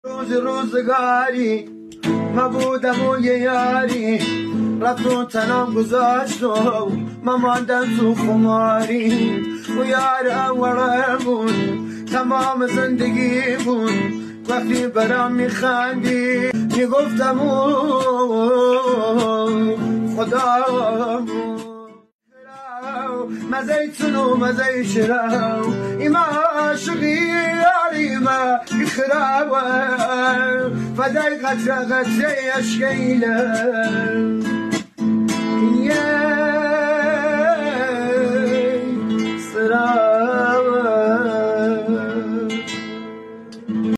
روزگاری مبودم و یه یاری رفت و تنم گذاشت و من ماندم تو خماری و یار اولمون تمام زندگیمون وقتی برام میخندی میگفتم خدامون مزيتون ومزي شراو إما شغيري ما يخراو فداي غترا غتري أشكيلا